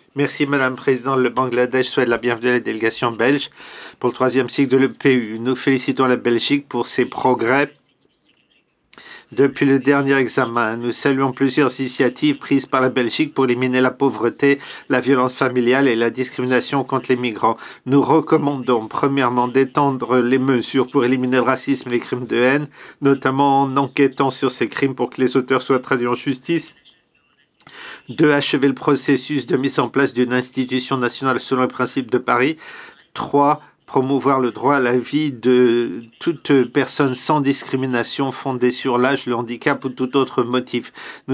Merci Madame la Présidente. Le Bangladesh souhaite la bienvenue à la délégation belge pour le troisième cycle de l'EPU. Nous félicitons la Belgique pour ses progrès depuis le dernier examen. Nous saluons plusieurs initiatives prises par la Belgique pour éliminer la pauvreté, la violence familiale et la discrimination contre les migrants. Nous recommandons premièrement d'étendre les mesures pour éliminer le racisme et les crimes de haine, notamment en enquêtant sur ces crimes pour que les auteurs soient traduits en justice. 2. Achever le processus de mise en place d'une institution nationale selon les principes de Paris. 3. Promouvoir le droit à la vie de toute personne sans discrimination fondée sur l'âge, le handicap ou tout autre motif. Nous